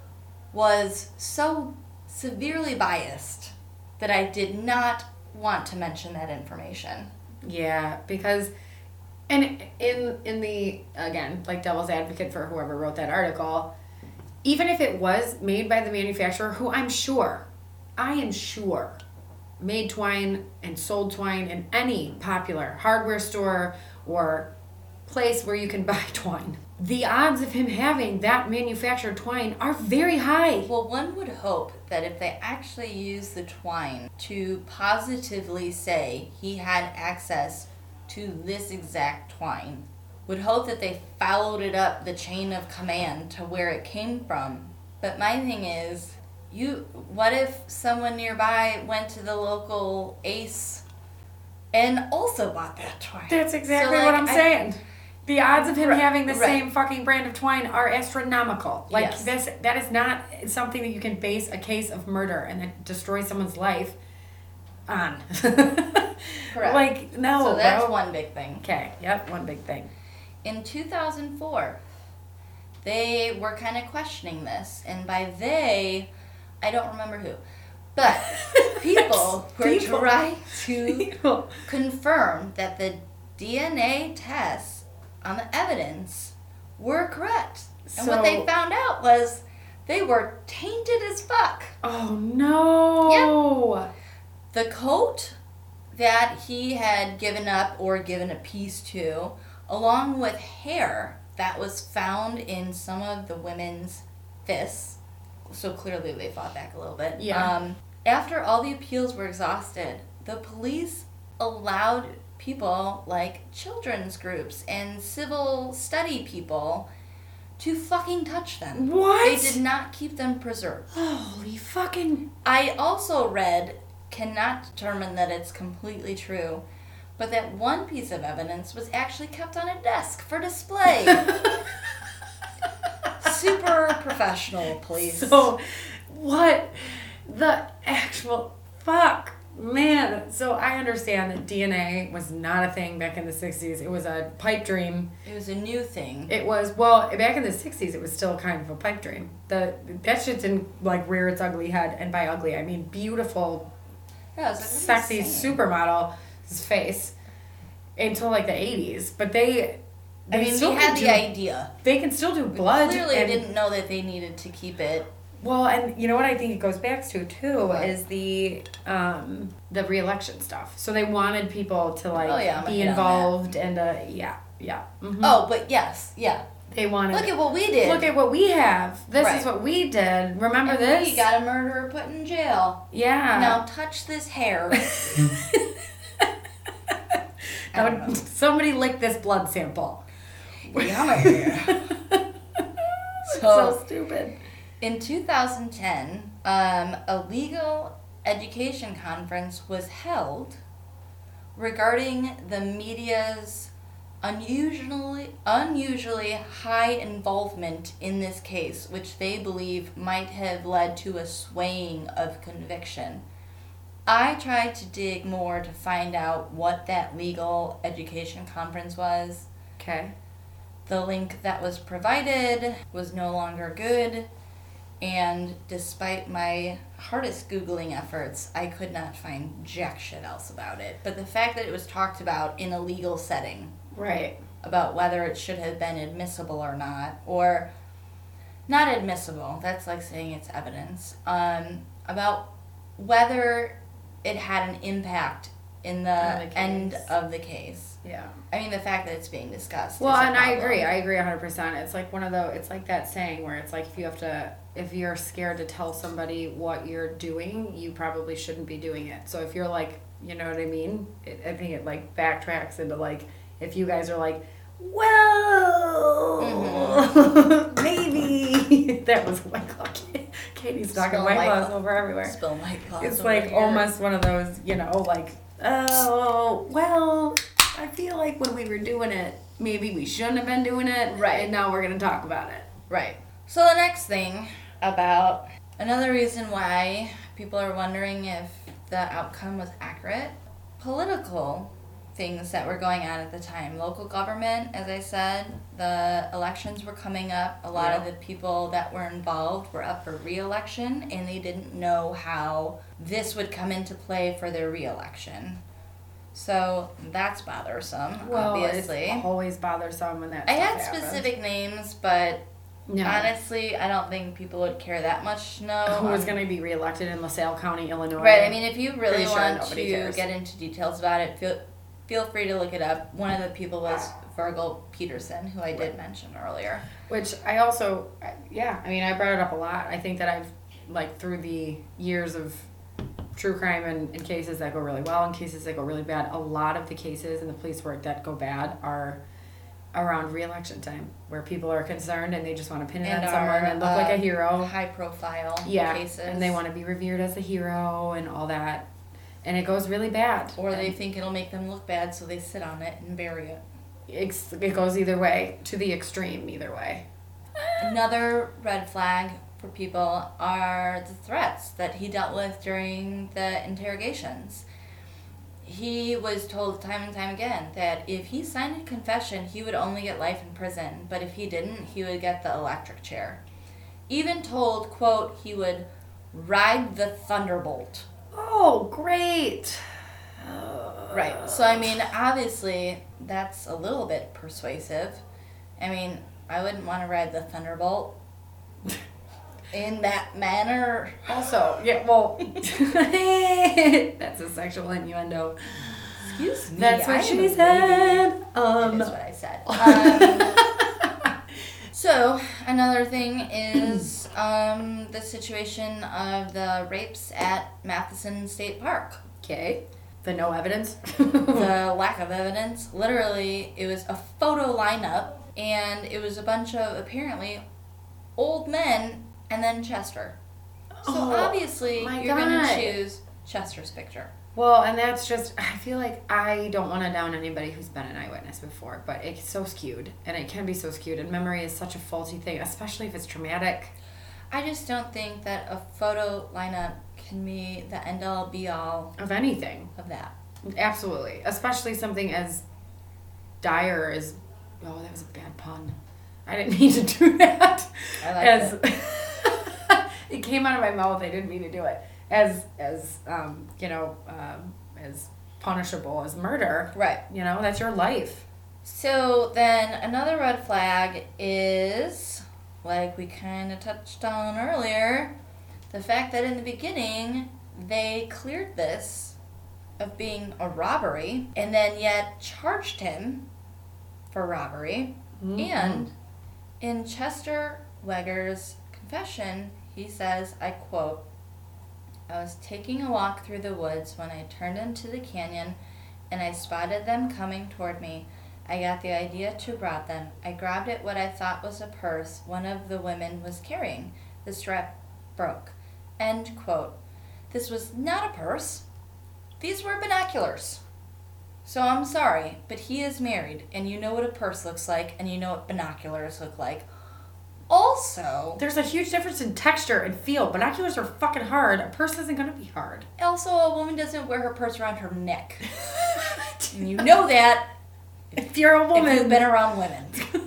S2: was so severely biased that I did not want to mention that information.
S1: Yeah, because, and in in the, again, like devil's advocate for whoever wrote that article, even if it was made by the manufacturer, who I'm sure, I am sure, made twine and sold twine in any popular hardware store or place where you can buy twine, the odds of him having that manufactured twine are very high.
S2: Well, one would hope that if they actually used the twine to positively say he had access to this exact twine, would hope that they followed it up the chain of command to where it came from. But my thing is, you what if someone nearby went to the local Ace and also bought that twine?
S1: That's exactly
S2: So, like,
S1: what I'm
S2: I-
S1: saying. The odds of him
S2: Right,
S1: having the
S2: right.
S1: same fucking brand of twine are astronomical. Like
S2: Yes.
S1: this, that is not something that you can base a case of murder and then destroy someone's life on.
S2: Correct.
S1: Like no,
S2: So that's
S1: bro.
S2: one big thing.
S1: Okay, yep, one big thing.
S2: In two thousand four, they were kind of questioning this, and by they, I don't remember who, but people were
S1: People.
S2: trying to
S1: People.
S2: confirm that the D N A tests on the evidence were correct. And so, what they found out was they were tainted as fuck.
S1: Oh, no.
S2: Yep. The coat that he had given up or given a piece to, along with hair that was found in some of the women's fists, so clearly they fought back a little bit.
S1: Yeah.
S2: Um, after all the appeals were exhausted, the police allowed people like children's groups and civil study people to fucking touch them.
S1: What?
S2: They did not keep them preserved.
S1: Holy fucking...
S2: I also read, cannot determine that it's completely true, but that one piece of evidence was actually kept on a desk for display. Super professional, please.
S1: So, what the actual fuck? Man, so I understand that D N A was not a thing back in the sixties. It was a pipe dream.
S2: It was a new thing.
S1: It was, well, back in the sixties, it was still kind of a pipe dream. The That shit didn't, like, rear its ugly head. And by ugly, I mean beautiful,
S2: yeah, like,
S1: sexy supermodel's face until, like, the eighties. But they... they
S2: I mean,
S1: still
S2: we had
S1: do,
S2: the idea.
S1: They can still do blood.
S2: We clearly
S1: and,
S2: didn't know that they needed to keep it.
S1: Well, and you know what I think it goes back to too
S2: What?
S1: is the um the re-election stuff. So they wanted people to like
S2: Oh, yeah, I'm
S1: be
S2: gonna hit on
S1: involved and uh yeah yeah. Mm-hmm.
S2: Oh, but yes, yeah.
S1: They wanted.
S2: Look at what we did.
S1: Look at what we have. This
S2: Right.
S1: is what we did. Remember
S2: and
S1: this?
S2: We got a murderer put in jail.
S1: Yeah.
S2: Now touch this hair.
S1: Now, somebody lick this blood sample.
S2: Yummy.
S1: so,
S2: So-
S1: so stupid.
S2: In two thousand ten, um, a legal education conference was held regarding the media's unusually unusually high involvement in this case, which they believe might have led to a swaying of conviction. I tried to dig more to find out what that legal education conference was.
S1: Okay.
S2: The link that was provided was no longer good, and despite my hardest Googling efforts, I could not find jack shit else about it. But the fact that it was talked about in a legal setting,
S1: Right.
S2: about whether it should have been admissible or not, or not admissible, that's like saying it's evidence, um, about whether it had an impact in the,
S1: In the
S2: end
S1: case.
S2: of the case.
S1: Yeah.
S2: I mean, the fact that it's being discussed.
S1: Well,
S2: is a
S1: and I
S2: problem.
S1: agree. I agree one hundred percent. It's like one of the, it's like that saying where it's like if you have to, if you're scared to tell somebody what you're doing, you probably shouldn't be doing it. So if you're like, you know what I mean? It, I think it like backtracks into like, if you guys are like, well, mm-hmm. maybe. That was White Claw. Katie's talking
S2: Spill
S1: White
S2: White
S1: Claws
S2: Claw.
S1: over everywhere.
S2: Spill White Claws
S1: It's
S2: over
S1: like
S2: here.
S1: almost one of those, you know, like, oh, well, I feel like when we were doing it, maybe we shouldn't have been doing it.
S2: Right.
S1: And now we're going to talk about it.
S2: Right. So the next thing about another reason why people are wondering if the outcome was accurate, political things that were going on at the time. Local government, as I said, the elections were coming up. A lot
S1: Yeah.
S2: of the people that were involved were up for re-election, and they didn't know how this would come into play for their re-election. So that's bothersome,
S1: Well,
S2: obviously.
S1: it's always bothersome when that
S2: I
S1: stuff
S2: had
S1: happens.
S2: specific names, but
S1: No.
S2: honestly, I don't think people would care that much to know.
S1: Who was
S2: Um,
S1: going to be reelected in LaSalle County, Illinois?
S2: Right, I mean, if you really
S1: Pretty sure
S2: want
S1: nobody
S2: to
S1: cares.
S2: get into details about it, feel feel free to look it up. One of the people was Virgil Peterson, who I did mention earlier.
S1: Which I also, yeah, I mean, I brought it up a lot. I think that I've, like, through the years of true crime and, and cases that go really well and cases that go really bad, a lot of the cases in the police work that go bad are around re-election time, where people are concerned and they just want to pin it
S2: And
S1: on someone
S2: are,
S1: and look like
S2: uh,
S1: a hero.
S2: High profile
S1: Yeah,
S2: cases.
S1: and they want to be revered as a hero and all that. And it goes really bad.
S2: Or they
S1: And
S2: think it'll make them look bad, so they sit on it and bury it.
S1: it's, it goes either way, to the extreme either way.
S2: Another red flag for people are the threats that he dealt with during the interrogations. He was told time and time again that if he signed a confession, he would only get life in prison, but if he didn't, he would get the electric chair. Even told, quote, he would ride the thunderbolt.
S1: Oh, great.
S2: Right. So, I mean, obviously, that's a little bit persuasive. I mean, I wouldn't want to ride the Thunderbolt in that manner.
S1: Also, yeah, well, that's a sexual innuendo.
S2: Excuse me.
S1: That's what she said. Um,
S2: that is what I said. Um, so, another thing is um, the situation of the rapes at Matheson State Park.
S1: Okay. The no evidence?
S2: The lack of evidence. Literally, it was a photo lineup, and it was a bunch of, apparently, old men, and then Chester. So,
S1: Oh,
S2: obviously,
S1: my
S2: you're going to
S1: God.
S2: choose Chester's picture.
S1: Well, and that's just, I feel like I don't want to down anybody who's been an eyewitness before, but it's so skewed, and it can be so skewed, and memory is such a faulty thing, especially if it's traumatic.
S2: I just don't think that a photo lineup can be the end-all, be-all
S1: Of anything.
S2: of that.
S1: Absolutely. Especially something as dire as, oh, that was a bad pun. I didn't mean to do that.
S2: I like
S1: as,
S2: it.
S1: It came out of my mouth, I didn't mean to do it. As, as um, you know, um, as punishable as murder.
S2: Right.
S1: You know, that's your life.
S2: So then another red flag is, like we kind of touched on earlier, the fact that in the beginning they cleared this of being a robbery and then yet charged him for robbery.
S1: Mm-hmm.
S2: And in Chester Weger's confession, he says, I quote, I was taking a walk through the woods when I turned into the canyon and I spotted them coming toward me. I got the idea to rob them. I grabbed at what I thought was a purse one of the women was carrying. The strap broke. End quote. This was not a purse. These were binoculars. So I'm sorry, but he is married, and you know what a purse looks like, and you know what binoculars look like. Also,
S1: There's a huge difference in texture and feel. Binoculars are fucking hard. A purse isn't going to be hard.
S2: also a woman doesn't wear her purse around her neck. And you know that
S1: If you're a woman.
S2: if you've been around women.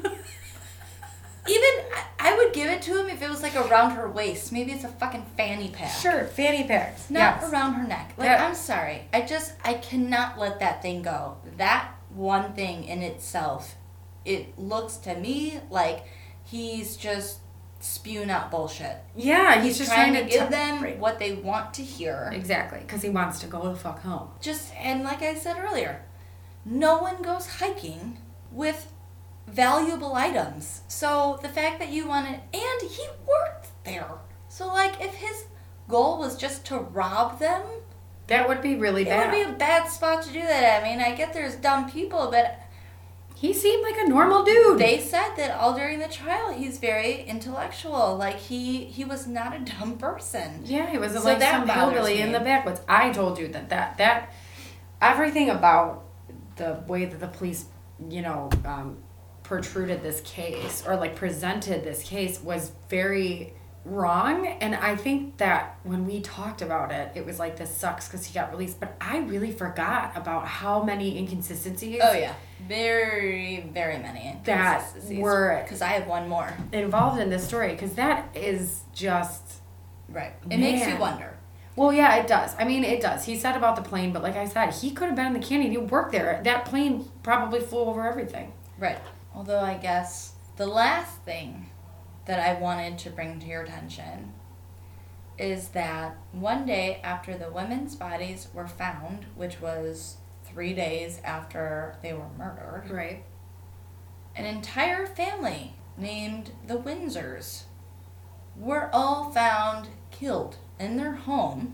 S2: Even, I, I would give it to him if it was like around her waist. Maybe it's a fucking fanny pack.
S1: Sure, fanny packs.
S2: Not
S1: yes.
S2: around her neck. Like,
S1: Yeah.
S2: I'm sorry. I just, I cannot let that thing go. That one thing in itself, it looks to me like he's just spewing out bullshit.
S1: Yeah, he's,
S2: He's
S1: just
S2: trying,
S1: trying,
S2: to give
S1: t-
S2: them
S1: right.
S2: what they want to hear.
S1: Exactly, because he wants to go the fuck home.
S2: Just, and like I said earlier, no one goes hiking with valuable items. So the fact that you wanted, and he worked there. So like if his goal was just to rob them,
S1: That would be really
S2: it
S1: bad.
S2: would be a bad spot to do that at. I mean, I get there's dumb people, but
S1: He seemed like a normal dude.
S2: they said that all during the trial he's very intellectual. Like he he was not a dumb person.
S1: Yeah, he was
S2: So
S1: like
S2: that
S1: some
S2: bothers
S1: hillbilly
S2: me.
S1: in the backwoods. I told you that that that everything about the way that the police, you know, um, protruded this case or like presented this case was very wrong. And I think that when we talked about it, it was like, this sucks because he got released. But I really forgot about how many inconsistencies.
S2: Oh yeah, very very many
S1: That
S2: inconsistencies.
S1: were-
S2: because I have one more.
S1: involved in this story, because that is just.
S2: Right. It makes you
S1: Man.
S2: wonder.
S1: Well, yeah, it does. I mean, it does. He said about the plane, but like I said, he could have been in the canyon. He worked there. That plane probably flew over everything.
S2: Right. Although I guess the last thing that I wanted to bring to your attention is that one day after the women's bodies were found, which was three days after they were murdered,
S1: Right.
S2: an entire family named the Windsors were all found killed in their home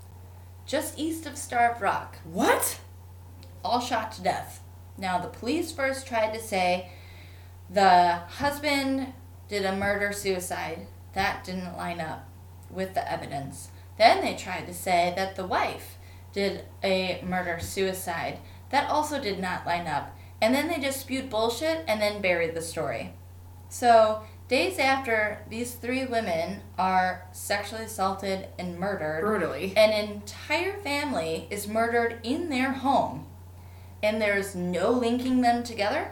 S2: just east of Starved Rock.
S1: What?
S2: All shot to death. Now, the police first tried to say the husband did a murder-suicide. That didn't line up with the evidence. Then they tried to say that the wife did a murder-suicide. That also did not line up. And then they just spewed bullshit and then buried the story. So, days after these three women are sexually assaulted and murdered,
S1: Brutally.
S2: an entire family is murdered in their home, and there's no linking them together.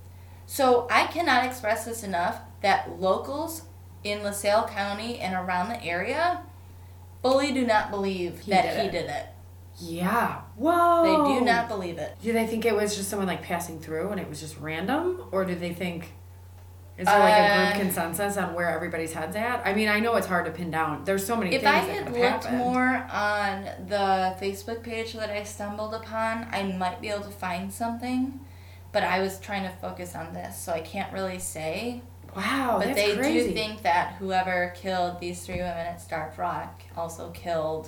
S2: So I cannot express this enough that locals in LaSalle County and around the area fully do not believe
S1: He
S2: that
S1: did
S2: he
S1: it.
S2: did it.
S1: Yeah. Whoa.
S2: They do not believe it.
S1: Do they think it was just someone like passing through and it was just random? Or do they think Is there like a group
S2: Uh,
S1: consensus on where everybody's head's at? I mean, I know it's hard to pin down. There's so many
S2: If
S1: things
S2: I
S1: that
S2: had
S1: could
S2: looked
S1: have happened.
S2: more on the Facebook page that I stumbled upon, I might be able to find something. But I was trying to focus on this, so I can't really say.
S1: Wow,
S2: But
S1: that's
S2: they
S1: crazy.
S2: do think that whoever killed these three women at Stark Rock also killed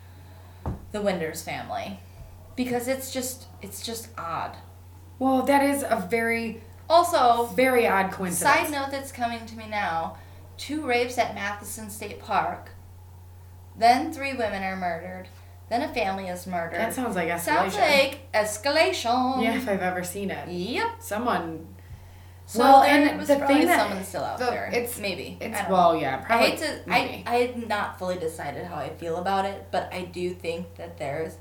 S2: the Winders family. Because it's just it's just odd.
S1: Well, that is a very,
S2: Also,
S1: very odd coincidence.
S2: side note that's coming to me now, two rapes at Matheson State Park, then three women are murdered, then a family is murdered.
S1: That sounds like escalation.
S2: Sounds like escalation.
S1: Yeah, if I've ever seen it.
S2: Yep.
S1: Someone.
S2: So
S1: well,
S2: there
S1: and
S2: was
S1: the
S2: probably
S1: thing that
S2: someone still out
S1: the,
S2: there.
S1: It's
S2: maybe.
S1: It's
S2: I don't
S1: well,
S2: know.
S1: yeah,
S2: I
S1: probably.
S2: hate to.
S1: maybe.
S2: I I had not fully decided how I feel about it, but I do think that there's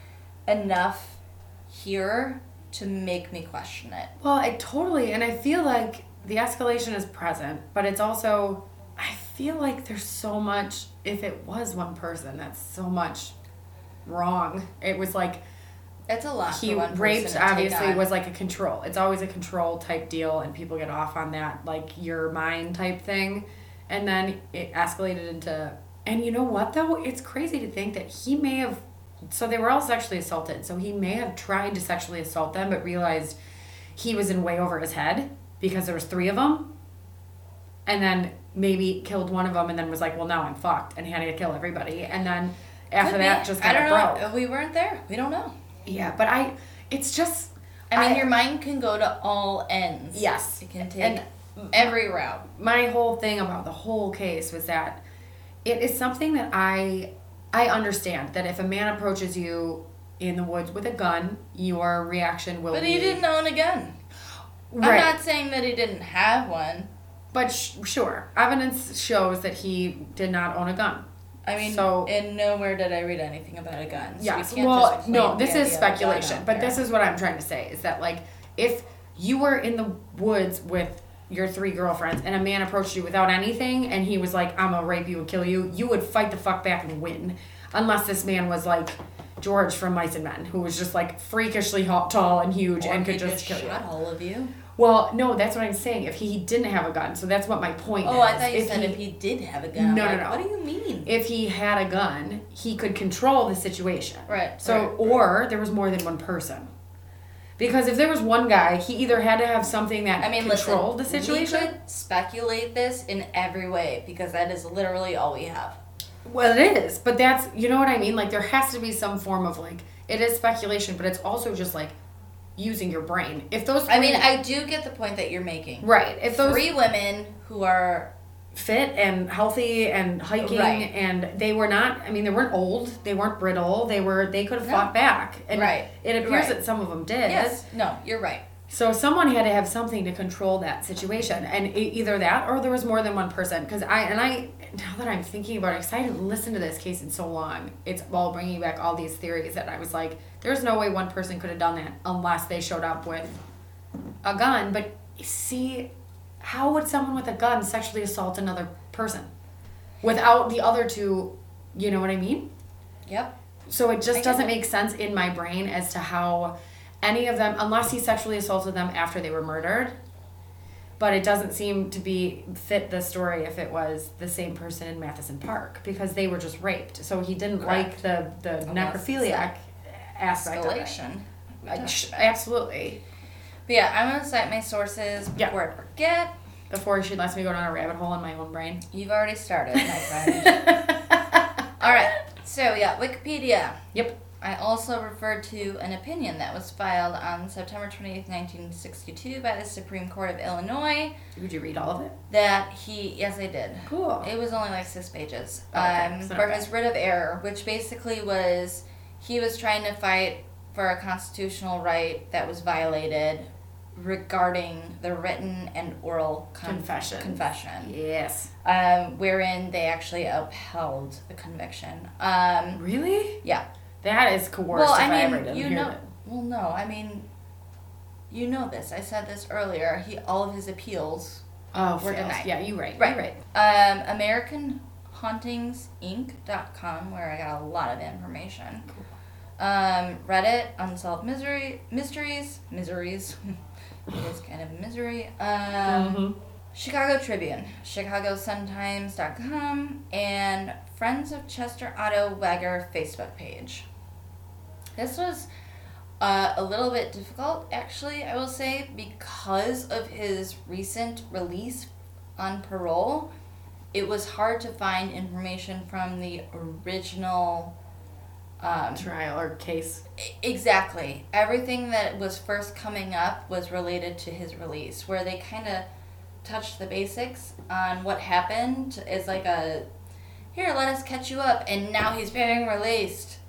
S2: enough here to make me question it.
S1: Well, I totally, and I feel like the escalation is present, but it's also, I feel like there's so much, if it was one person, that's so much wrong. It was like,
S2: It's a lot.
S1: he
S2: for one person
S1: raped,
S2: to take
S1: obviously,
S2: on.
S1: was like a control. It's always a control type deal, and people get off on that, like, you're mine type thing. And then it escalated into, and you know what, though? It's crazy to think that he may have, so they were all sexually assaulted, so he may have tried to sexually assault them, but realized he was in way over his head because there was three of them, and then maybe killed one of them, and then was like, well, now I'm fucked, and had to kill everybody. And then after
S2: Could
S1: that,
S2: be.
S1: just
S2: I
S1: kind
S2: don't
S1: of broke.
S2: know. We weren't there. We don't know.
S1: Yeah, but I, it's just,
S2: I mean,
S1: I-
S2: your mind can go to all ends.
S1: Yes.
S2: It can take
S1: And
S2: every route.
S1: my whole thing about the whole case was that it is something that I I understand that if a man approaches you in the woods with a gun, your reaction will
S2: But
S1: be
S2: he didn't own a gun.
S1: right.
S2: I'm not saying that he didn't have one.
S1: But sh- sure, evidence shows that he did not own a gun.
S2: I mean,
S1: So-
S2: and nowhere did I read anything about a gun. So
S1: Yes.
S2: we can't
S1: Well,
S2: just
S1: no,
S2: claim
S1: this
S2: the
S1: is
S2: idea of a gun
S1: speculation.
S2: out
S1: But
S2: there.
S1: this is what I'm trying to say is that, like, if you were in the woods with your three girlfriends and a man approached you without anything and he was like, I'm gonna rape you and kill you, you would fight the fuck back and win. Unless this man was like George from Mice and Men, who was just like freakishly ho- tall and huge
S2: Or
S1: and
S2: he
S1: could just kill
S2: shot
S1: you.
S2: all of you.
S1: Well, no, that's what I'm saying. If he didn't have a gun, so that's what my point is.
S2: Oh, I thought you
S1: If
S2: said
S1: he-
S2: if he did have a gun.
S1: No,
S2: I'm
S1: no,
S2: like,
S1: no.
S2: What do you mean?
S1: If he had a gun, he could control the situation.
S2: Right,
S1: So,
S2: right,
S1: or there was more than one person. Because if there was one guy, he either had to have something that
S2: I mean,
S1: controlled
S2: listen,
S1: the situation.
S2: we could speculate this in every way because that is literally all we have.
S1: Well, it is, but that's, you know what I mean? Like, there has to be some form of, like, it is speculation, but it's also just, like, using your brain. If those three,
S2: I mean, I do get the point that you're making.
S1: right, if those
S2: Three women who are
S1: fit and healthy and hiking
S2: Right.
S1: and they were not, I mean, they weren't old, they weren't brittle, they were, they could have
S2: No.
S1: fought back. And
S2: Right.
S1: it appears
S2: Right.
S1: that some of them did.
S2: yes, no, you're right.
S1: So someone had to have something to control that situation, and e- either that or there was more than one person. Because I and I, now that I'm thinking about it, because I hadn't listened to this case in so long, it's all bringing back all these theories that I was like, there's no way one person could have done that unless they showed up with a gun. But see, how would someone with a gun sexually assault another person without the other two? You know what I mean?
S2: Yep.
S1: So it
S2: I
S1: just
S2: get
S1: doesn't
S2: it.
S1: make sense in my brain as to how any of them, unless he sexually assaulted them after they were murdered. But it doesn't seem to be fit the story if it was the same person in Matheson Park because they were just raped. So he didn't
S2: Correct.
S1: like the the
S2: Unless it's
S1: necrophiliac aspect of it.
S2: Escalation.
S1: Like, sh- absolutely.
S2: But yeah, I'm gonna cite my sources
S1: Yeah.
S2: before I forget.
S1: Before she lets me go down a rabbit hole in my own brain.
S2: You've already started, my friend. All right. So yeah, Wikipedia.
S1: Yep.
S2: I also referred to an opinion that was filed on September twenty-eighth, nineteen sixty-two by the Supreme Court of Illinois
S1: Did you read all of it?
S2: that he, yes I did.
S1: Cool.
S2: It was only like six pages.
S1: Okay,
S2: um,
S1: so not
S2: for
S1: bad.
S2: his writ of error, which basically was he was trying to fight for a constitutional right that was violated regarding the written and oral con-
S1: Confession.
S2: confession,
S1: Yes.
S2: um, wherein they actually upheld the conviction. Um,
S1: Really?
S2: yeah.
S1: That is coerced
S2: Well,
S1: if
S2: I
S1: I ever
S2: mean,
S1: didn't
S2: you
S1: hear
S2: know.
S1: that.
S2: Well, no, I mean, you know this. I said this earlier. He all of his appeals.
S1: Oh,
S2: We're
S1: fails.
S2: denied.
S1: Yeah, you're right.
S2: Right.
S1: You're right.
S2: Um, American Hauntings Inc dot com, where I got a lot of information. Um, Reddit, Unsolved Misery Mysteries. Miseries. It is kind of a misery. Um,
S1: Mhm.
S2: Chicago Tribune, Chicago Sun Times dot com, and Friends of Chester Otto Wager Facebook page. This was uh, a little bit difficult, actually, I will say, because of his recent release on parole. It was hard to find information from the original um,
S1: trial or case.
S2: Exactly. Everything that was first coming up was related to his release, where they kind of touched the basics on what happened. It's like a, here, let us catch you up, and now he's being released.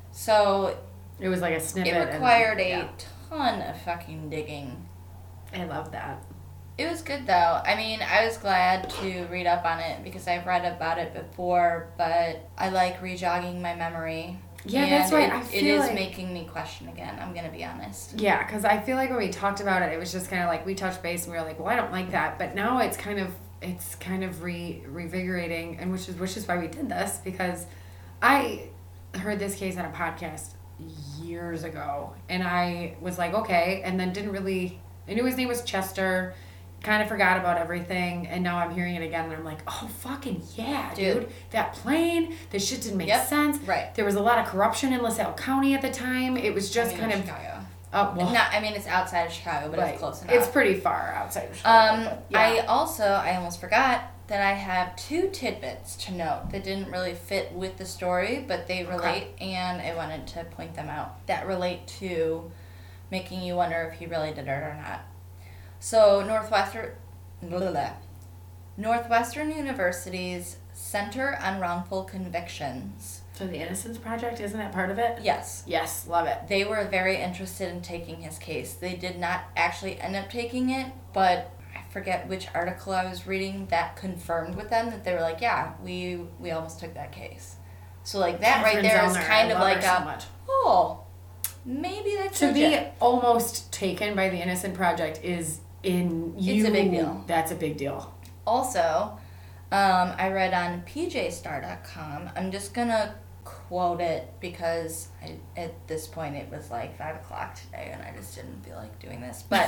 S2: So
S1: it was like a snippet.
S2: It required
S1: and,
S2: a
S1: yeah.
S2: ton of fucking digging.
S1: I love that.
S2: It was good, though. I mean, I was glad to read up on it because I've read about it before, but I like rejogging my memory.
S1: Yeah,
S2: and
S1: that's right.
S2: It,
S1: I feel
S2: it is
S1: like...
S2: making me question again, I'm going to be honest.
S1: Yeah, because I feel like when we talked about it, it was just kind of like we touched base and we were like, well, I don't like that. But now it's kind of it's kind of re revigorating, and which is which is why we did this, because I heard this case on a podcast years ago, and I was like, okay, and then didn't really... I knew his name was Chester... Kind of forgot about everything, and now I'm hearing it again, and I'm like, oh, fucking yeah, dude. dude. That plane, this shit didn't make
S2: yep.
S1: sense.
S2: Right.
S1: There was a lot of corruption in LaSalle County at the time. It was just
S2: I mean,
S1: kind of...
S2: Chicago.
S1: Oh, well,
S2: Not, I mean, it's outside of Chicago, but
S1: right.
S2: it's close enough.
S1: It's pretty far outside of Chicago.
S2: Um,
S1: but, yeah.
S2: I also, I almost forgot that I have two tidbits to note that didn't really fit with the story, but they relate, okay. and I wanted to point them out. That relate to making you wonder if he really did it or not. So, Northwestern... Blah, blah, blah. Northwestern University's Center on Wrongful Convictions.
S1: So the Innocence Project, isn't that part of it?
S2: Yes.
S1: Yes, love it.
S2: They were very interested in taking his case. They did not actually end up taking it, but I forget which article I was reading that confirmed with them that they were like, yeah, we we almost took that case. So like that
S1: Catherine
S2: right there
S1: Zellner,
S2: is kind
S1: I
S2: of
S1: love
S2: like
S1: her
S2: a,
S1: so much.
S2: oh, maybe that's
S1: to be
S2: legit.
S1: Almost taken by the Innocent Project is in you.
S2: It's a big deal.
S1: That's a big deal.
S2: Also, um, I read on P J Star dot com. I'm just gonna quote it because I, at this point it was like five o'clock today and I just didn't feel like doing this. But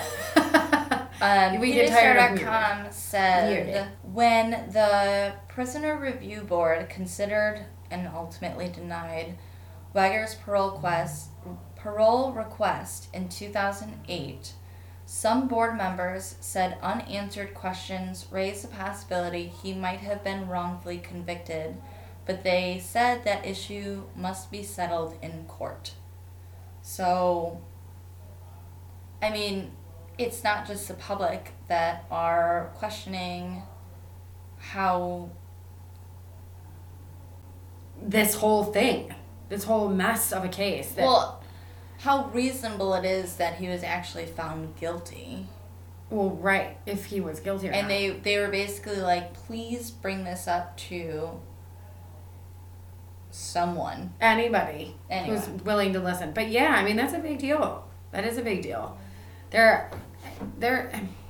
S2: um,
S1: we
S2: P J Star dot com said,
S1: Weird.
S2: when the Prisoner Review Board considered and ultimately denied Wager's parole quest, parole request in two thousand eight, some board members said unanswered questions raised the possibility he might have been wrongfully convicted, but they said that issue must be settled in court. So, I mean, it's not just the public that are questioning how...
S1: This whole thing. This whole mess of a case. That...
S2: Well, how reasonable it is that he was actually found guilty.
S1: Well, right, if he was guilty or
S2: and
S1: not.
S2: they they were basically like, please bring this up to someone.
S1: Anybody
S2: Anyone.
S1: who's willing to listen. But yeah, I mean, that's a big deal. That is a big deal. There, there...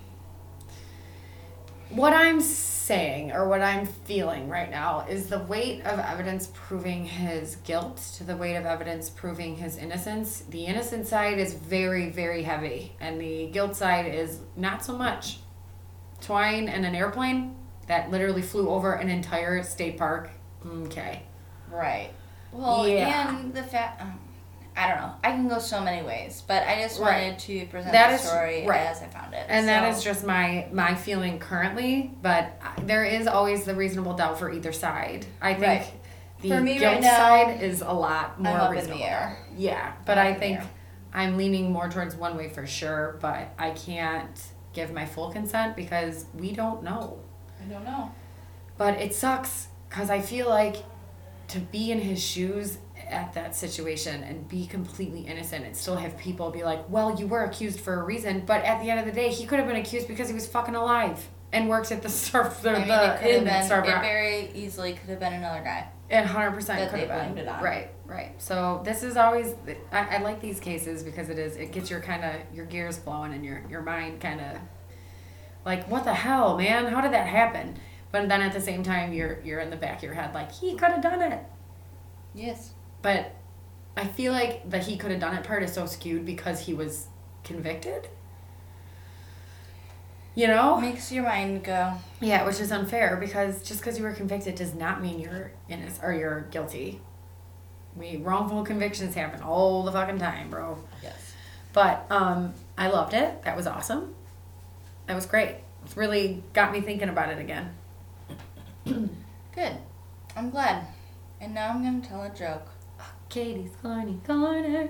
S1: What I'm saying, or what I'm feeling right now, is the weight of evidence proving his guilt to the weight of evidence proving his innocence. The innocent side is very, very heavy, and the guilt side is not so much. Twine and an airplane that literally flew over an entire state park. Okay.
S2: Right. Well,
S1: yeah.
S2: and the fact... Um, I don't know. I can go so many ways, but I just
S1: right.
S2: wanted to present
S1: that
S2: the
S1: is,
S2: story
S1: right.
S2: as I found it.
S1: And
S2: so.
S1: that is just my my feeling currently, but there is always the reasonable doubt for either side. I think
S2: right.
S1: the
S2: for me
S1: guilt
S2: right now,
S1: side is a lot more
S2: I'm up
S1: reasonable.
S2: In the air.
S1: Yeah, but
S2: I'm
S1: I
S2: up
S1: think
S2: in the air.
S1: I'm leaning more towards one way for sure, but I can't give my full consent because we don't know.
S2: I don't know.
S1: But it sucks because I feel like to be in his shoes at that situation and be completely innocent and still have people be like, well, you were accused for a reason, but at the end of the day, he could have been accused because he was fucking alive and worked at the surf, the,
S2: I mean,
S1: the
S2: it could have been,
S1: Starbucks.
S2: it very easily could have been another guy.
S1: It one hundred percent
S2: that
S1: could
S2: they
S1: have been.
S2: blamed it on.
S1: Right, right. So this is always, I, I like these cases because it is, it gets your kind of, your gears flowing and your, your mind kind of like, what the hell, man? How did that happen? But then at the same time, you're you're in the back of your head like, he could have done it.
S2: Yes.
S1: But I feel like the he could have done it part is so skewed because he was convicted. You know?
S2: Makes your mind go.
S1: Yeah, which is unfair because just because you were convicted does not mean you're innocent or you're guilty. We wrongful convictions happen all the fucking time, bro.
S2: Yes.
S1: But um, I loved it. That was awesome. That was great. It really got me thinking about it again.
S2: Good. I'm glad. And now I'm going to tell a joke.
S1: Katie's Corny Corner.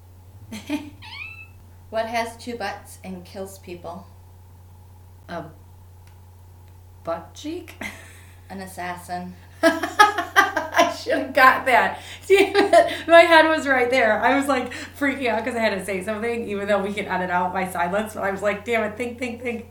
S2: What has two butts and kills people?
S1: A butt cheek?
S2: An assassin.
S1: I should have got that. Damn it. My head was right there. I was like freaking out because I had to say something, even though we can edit out my silence. But I was like, damn it, think, think, think.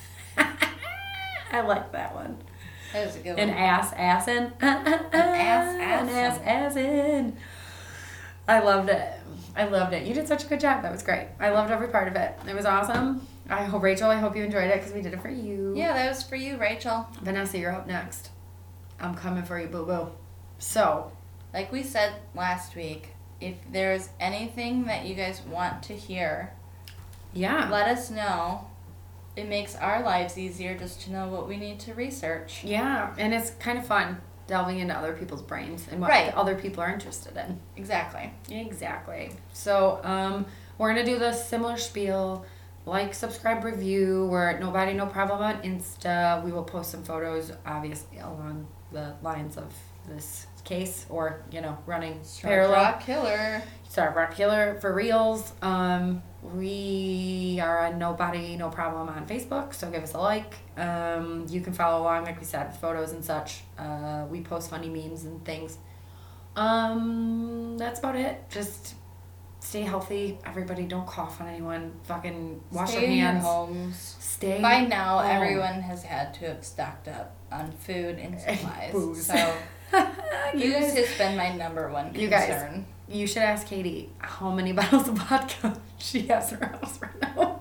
S1: I like that one.
S2: That was a good one.
S1: An ass assin. An
S2: ass
S1: An ass assin. I loved it. I loved it. You did such a good job. That was great. I loved every part of it. It was awesome. I hope, Rachel, I hope you enjoyed it because we did it for you.
S2: Yeah, that was for you, Rachel.
S1: Vanessa, you're up next. I'm coming for you, boo-boo. So,
S2: like we said last week, if there's anything that you guys want to hear,
S1: yeah,
S2: let us know. It makes our lives easier just to know what we need to research.
S1: Yeah, and it's kind of fun delving into other people's brains and what
S2: right.
S1: other people are interested in.
S2: Exactly.
S1: Exactly. So, um, we're going to do the similar spiel. Like, subscribe, review. We're at Nobody No Problem on Insta. We will post some photos, obviously, along the lines of this case or, you know, running
S2: Starved
S1: parallel.
S2: Rock Killer.
S1: Starved Rock Killer for reals. Um, we are on Nobody No Problem on Facebook, so give us a like. Um, you can follow along, like we said, with photos and such. Uh, we post funny memes and things. Um, that's about it. Just stay healthy. Everybody, don't cough on anyone. Fucking wash
S2: Stay
S1: your
S2: in
S1: hands.
S2: your homes.
S1: Stay
S2: By now,
S1: home.
S2: everyone has had to have stocked up on food and supplies.
S1: Booze.
S2: So,
S1: You
S2: booze
S1: guys-
S2: has been my number one concern.
S1: You guys, you should ask Katie how many bottles of vodka she has in her house right now.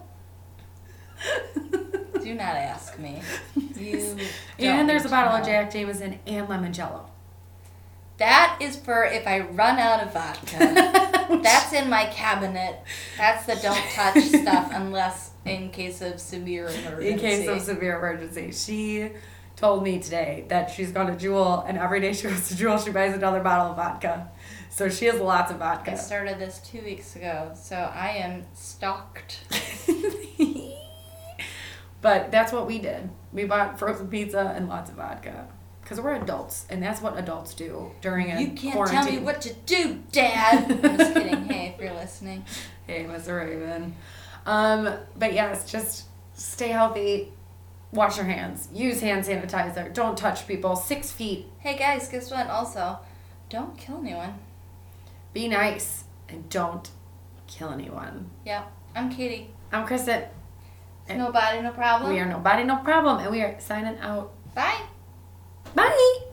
S2: Do not ask me. You
S1: And there's a bottle
S2: know.
S1: of Jack Jameson and limoncello.
S2: That is for if I run out of vodka. That's in my cabinet. That's the don't touch stuff unless in case of severe emergency.
S1: In case of severe emergency. She told me today that she's gone to Jewel, and every day she goes to Jewel, she buys another bottle of vodka. So she has lots of vodka.
S2: I started this two weeks ago, so I am stocked.
S1: But that's what we did. We bought frozen pizza and lots of vodka. Because we're adults, and that's what adults do during a
S2: You can't
S1: quarantine.
S2: tell me what to do, Dad. I'm just kidding. Hey, if you're listening.
S1: Hey, Mister Raven. Um, but yes, just stay healthy. Wash your hands. Use hand sanitizer. Don't touch people. Six feet.
S2: Hey, guys, guess what? Also, don't kill anyone.
S1: Be nice. And don't kill anyone.
S2: Yeah, I'm Katie.
S1: I'm Kristen.
S2: Nobody, no problem.
S1: We are Nobody No Problem. And we are signing out.
S2: Bye.